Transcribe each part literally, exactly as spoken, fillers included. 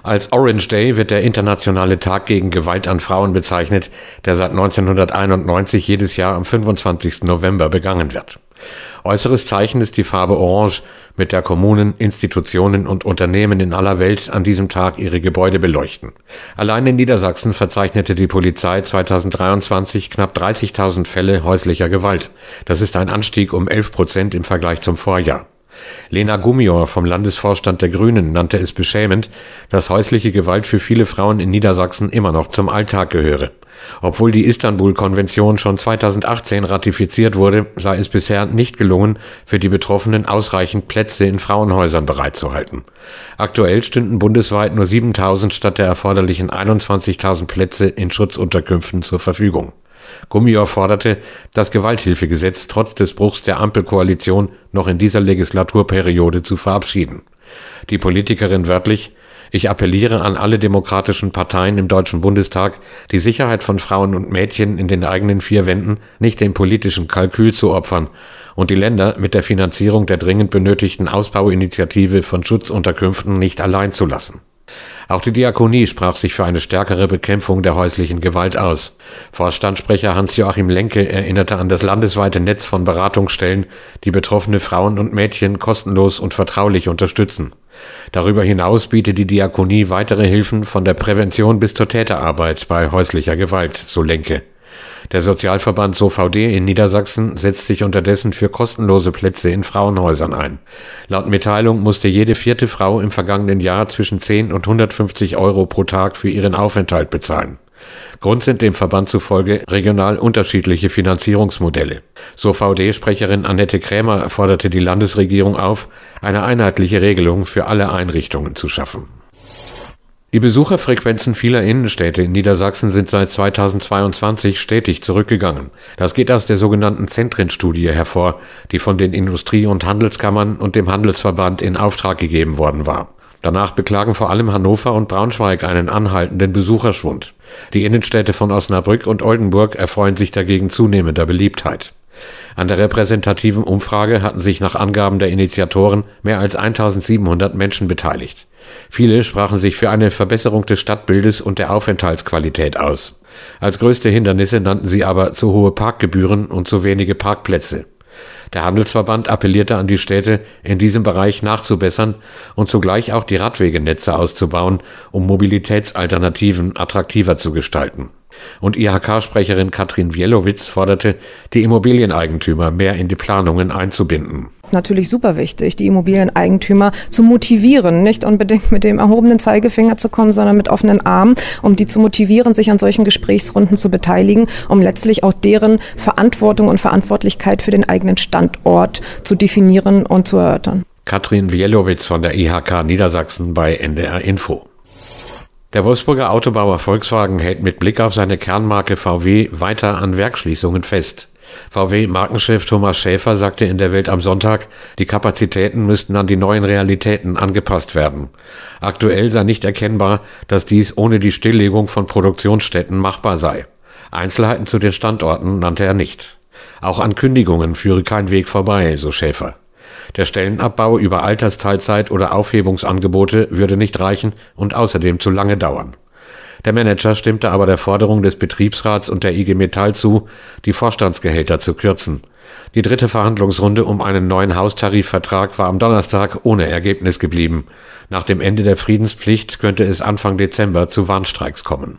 Als Orange Day wird der internationale Tag gegen Gewalt an Frauen bezeichnet, der seit neunzehnhunderteinundneunzig jedes Jahr am fünfundzwanzigsten November begangen wird. Äußeres Zeichen ist die Farbe Orange, mit der Kommunen, Institutionen und Unternehmen in aller Welt an diesem Tag ihre Gebäude beleuchten. Allein in Niedersachsen verzeichnete die Polizei zweitausenddreiundzwanzig knapp dreißigtausend Fälle häuslicher Gewalt. Das ist ein Anstieg um elf Prozent im Vergleich zum Vorjahr. Lena Gummior vom Landesvorstand der Grünen nannte es beschämend, dass häusliche Gewalt für viele Frauen in Niedersachsen immer noch zum Alltag gehöre. Obwohl die Istanbul-Konvention schon zweitausendachtzehn ratifiziert wurde, sei es bisher nicht gelungen, für die Betroffenen ausreichend Plätze in Frauenhäusern bereitzuhalten. Aktuell stünden bundesweit nur siebentausend statt der erforderlichen einundzwanzigtausend Plätze in Schutzunterkünften zur Verfügung. Gummior forderte, das Gewalthilfegesetz trotz des Bruchs der Ampelkoalition noch in dieser Legislaturperiode zu verabschieden. Die Politikerin wörtlich: Ich appelliere an alle demokratischen Parteien im Deutschen Bundestag, die Sicherheit von Frauen und Mädchen in den eigenen vier Wänden nicht dem politischen Kalkül zu opfern und die Länder mit der Finanzierung der dringend benötigten Ausbauinitiative von Schutzunterkünften nicht allein zu lassen. Auch die Diakonie sprach sich für eine stärkere Bekämpfung der häuslichen Gewalt aus. Vorstandssprecher Hans-Joachim Lenke erinnerte an das landesweite Netz von Beratungsstellen, die betroffene Frauen und Mädchen kostenlos und vertraulich unterstützen. Darüber hinaus bietet die Diakonie weitere Hilfen von der Prävention bis zur Täterarbeit bei häuslicher Gewalt, so Lenke. Der Sozialverband S O V D in Niedersachsen setzt sich unterdessen für kostenlose Plätze in Frauenhäusern ein. Laut Mitteilung musste jede vierte Frau im vergangenen Jahr zwischen zehn und hundertfünfzig Euro pro Tag für ihren Aufenthalt bezahlen. Grund sind dem Verband zufolge regional unterschiedliche Finanzierungsmodelle. S O V D-Sprecherin Annette Krämer forderte die Landesregierung auf, eine einheitliche Regelung für alle Einrichtungen zu schaffen. Die Besucherfrequenzen vieler Innenstädte in Niedersachsen sind seit zweitausendzweiundzwanzig stetig zurückgegangen. Das geht aus der sogenannten Zentrenstudie hervor, die von den Industrie- und Handelskammern und dem Handelsverband in Auftrag gegeben worden war. Danach beklagen vor allem Hannover und Braunschweig einen anhaltenden Besucherschwund. Die Innenstädte von Osnabrück und Oldenburg erfreuen sich dagegen zunehmender Beliebtheit. An der repräsentativen Umfrage hatten sich nach Angaben der Initiatoren mehr als eintausendsiebenhundert Menschen beteiligt. Viele sprachen sich für eine Verbesserung des Stadtbildes und der Aufenthaltsqualität aus. Als größte Hindernisse nannten sie aber zu hohe Parkgebühren und zu wenige Parkplätze. Der Handelsverband appellierte an die Städte, in diesem Bereich nachzubessern und zugleich auch die Radwegenetze auszubauen, um Mobilitätsalternativen attraktiver zu gestalten. Und I H K-Sprecherin Katrin Wielowitz forderte, die Immobilieneigentümer mehr in die Planungen einzubinden. Natürlich super wichtig, die Immobilieneigentümer zu motivieren, nicht unbedingt mit dem erhobenen Zeigefinger zu kommen, sondern mit offenen Armen, um die zu motivieren, sich an solchen Gesprächsrunden zu beteiligen, um letztlich auch deren Verantwortung und Verantwortlichkeit für den eigenen Standort zu definieren und zu erörtern. Katrin Wielowitz von der I H K Niedersachsen bei N D R Info. Der Wolfsburger Autobauer Volkswagen hält mit Blick auf seine Kernmarke V W weiter an Werksschließungen fest. V W-Markenchef Thomas Schäfer sagte in der Welt am Sonntag, die Kapazitäten müssten an die neuen Realitäten angepasst werden. Aktuell sei nicht erkennbar, dass dies ohne die Stilllegung von Produktionsstätten machbar sei. Einzelheiten zu den Standorten nannte er nicht. Auch an Kündigungen führe kein Weg vorbei, so Schäfer. Der Stellenabbau über Altersteilzeit oder Aufhebungsangebote würde nicht reichen und außerdem zu lange dauern. Der Manager stimmte aber der Forderung des Betriebsrats und der I G Metall zu, die Vorstandsgehälter zu kürzen. Die dritte Verhandlungsrunde um einen neuen Haustarifvertrag war am Donnerstag ohne Ergebnis geblieben. Nach dem Ende der Friedenspflicht könnte es Anfang Dezember zu Warnstreiks kommen.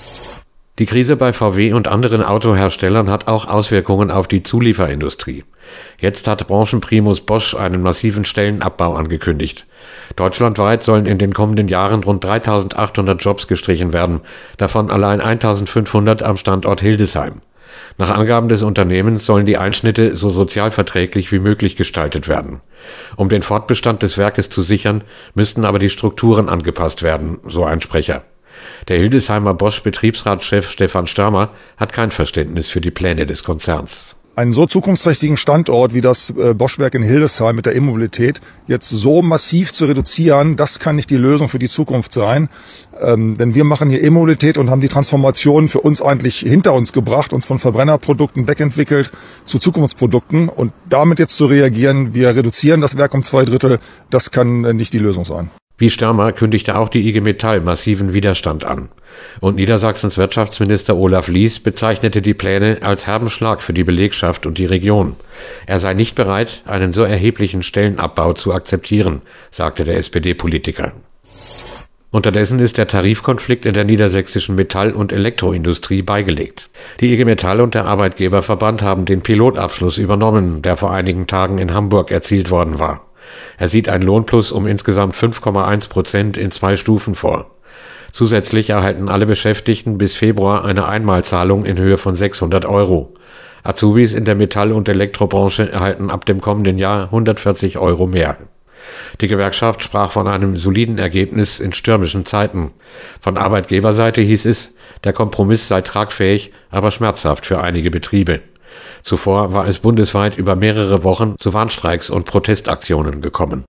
Die Krise bei V W und anderen Autoherstellern hat auch Auswirkungen auf die Zulieferindustrie. Jetzt hat Branchenprimus Bosch einen massiven Stellenabbau angekündigt. Deutschlandweit sollen in den kommenden Jahren rund dreitausendachthundert Jobs gestrichen werden, davon allein eintausendfünfhundert am Standort Hildesheim. Nach Angaben des Unternehmens sollen die Einschnitte so sozialverträglich wie möglich gestaltet werden. Um den Fortbestand des Werkes zu sichern, müssten aber die Strukturen angepasst werden, so ein Sprecher. Der Hildesheimer Bosch-Betriebsratschef Stefan Störmer hat kein Verständnis für die Pläne des Konzerns. Einen so zukunftsträchtigen Standort wie das Bosch-Werk in Hildesheim mit der E-Mobilität jetzt so massiv zu reduzieren, das kann nicht die Lösung für die Zukunft sein. Ähm, denn wir machen hier E-Mobilität und haben die Transformation für uns eigentlich hinter uns gebracht, uns von Verbrennerprodukten wegentwickelt zu Zukunftsprodukten. Und damit jetzt zu reagieren, wir reduzieren das Werk um zwei Drittel, das kann nicht die Lösung sein. Wie Störmer kündigte auch die I G Metall massiven Widerstand an. Und Niedersachsens Wirtschaftsminister Olaf Lies bezeichnete die Pläne als herben Schlag für die Belegschaft und die Region. Er sei nicht bereit, einen so erheblichen Stellenabbau zu akzeptieren, sagte der S P D-Politiker. Unterdessen ist der Tarifkonflikt in der niedersächsischen Metall- und Elektroindustrie beigelegt. Die I G Metall und der Arbeitgeberverband haben den Pilotabschluss übernommen, der vor einigen Tagen in Hamburg erzielt worden war. Er sieht einen Lohnplus um insgesamt fünf Komma eins Prozent in zwei Stufen vor. Zusätzlich erhalten alle Beschäftigten bis Februar eine Einmalzahlung in Höhe von sechshundert Euro. Azubis in der Metall- und Elektrobranche erhalten ab dem kommenden Jahr hundertvierzig Euro mehr. Die Gewerkschaft sprach von einem soliden Ergebnis in stürmischen Zeiten. Von Arbeitgeberseite hieß es, der Kompromiss sei tragfähig, aber schmerzhaft für einige Betriebe. Zuvor war es bundesweit über mehrere Wochen zu Warnstreiks und Protestaktionen gekommen.